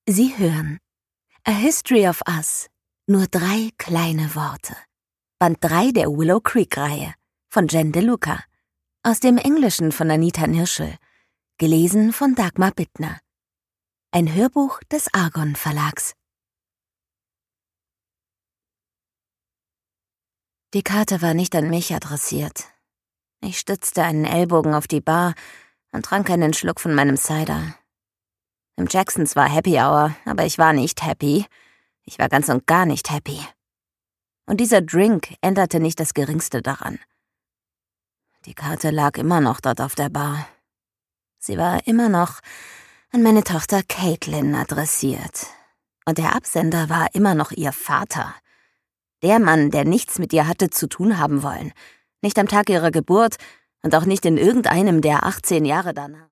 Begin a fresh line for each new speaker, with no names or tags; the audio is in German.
Sie hören A History of Us. Nur 3 kleine Worte. Band 3 der Willow Creek-Reihe von Jen DeLuca. Aus dem Englischen von Anita Nirschl. Gelesen von Dagmar Bittner. Ein Hörbuch des Argon Verlags. Die Karte war nicht an mich adressiert. Ich stützte einen Ellbogen auf die Bar und trank einen Schluck von meinem Cider. Im Jacksons war Happy Hour, aber ich war nicht happy. Ich war ganz und gar nicht happy. Und dieser Drink änderte nicht das Geringste daran. Die Karte lag immer noch dort auf der Bar. Sie war immer noch an meine Tochter Caitlin adressiert. Und der Absender war immer noch ihr Vater. Der Mann, der nichts mit ihr hatte zu tun haben wollen. Nicht am Tag ihrer Geburt und auch nicht in irgendeinem der 18 Jahre danach.